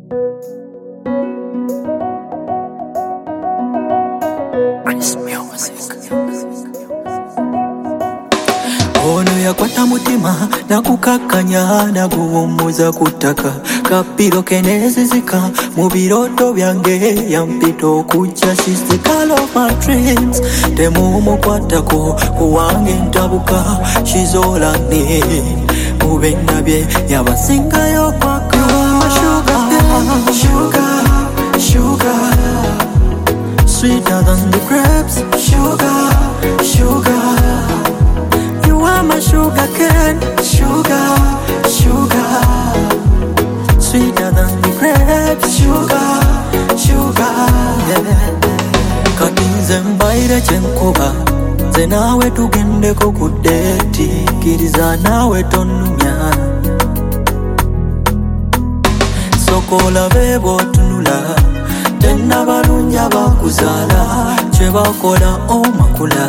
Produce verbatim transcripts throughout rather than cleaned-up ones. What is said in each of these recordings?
Chris Music. Ono yakwata mutima na kukakanya na guwumuza kutaka kapiro kenezizika mu biroto byange yampito kujja. She's the girl of my dreams temumukwatako kuwange ntabuka. She's all I need mubenda bye yabasingayo kwaka. Sugar, sugar, sugar, sweeter than the grapes. Sugar, sugar, you are my sugar cane. Sugar, sugar, sweeter than the grapes. Sugar, sugar, yeah. Katinze mbaire chenkuba nze nawe tugendeko ku date. Kiriza nawe tonumya sokola bebo tunula tena balunya bakuzala kyebakola omakula.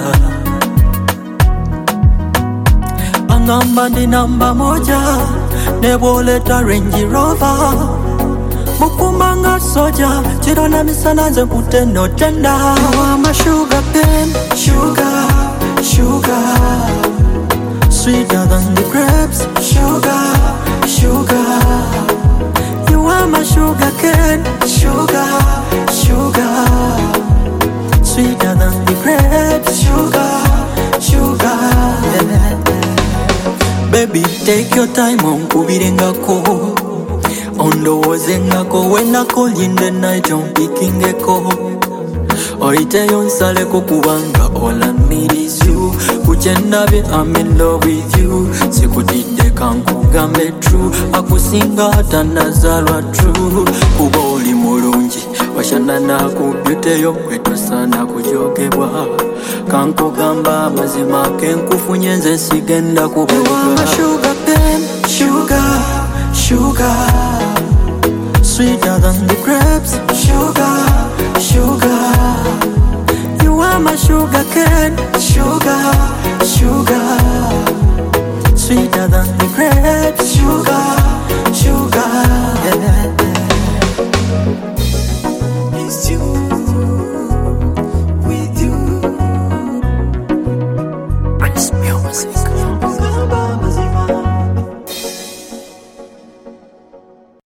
Angamba ndi namba moja neboleta Range Rover mukumbanga soja chirona misana nze kuteno tenda. You are my sugar cane. Sugar, sugar, sweeter than the grapes. Sugar, sugar, you are my sugar cane. Sugar, sugar, sweeter than the grapes. Sugar, sugar, yeah. Baby, take your time on kubirengako ondowozengako when I call in the night on picking a call. Oiteyo nsaleko kubanga all I need is you. Kuchendabe I'm in love with you. Sikutide kankugambe true. Akusinga hata nazalwa true. Kuba oli mulungi washana nakubyuteyo kwetu sana kujogebwa. Kankugamba amazima kenkufunye nze sigenda kubega. You are my sugar cane. Sugar, sugar, sweeter than the grapes. Sugar, sugar, you are my sugar cane. Sugar, sugar, sweeter than the grapes. Sugar, sugar, yeah. It's you.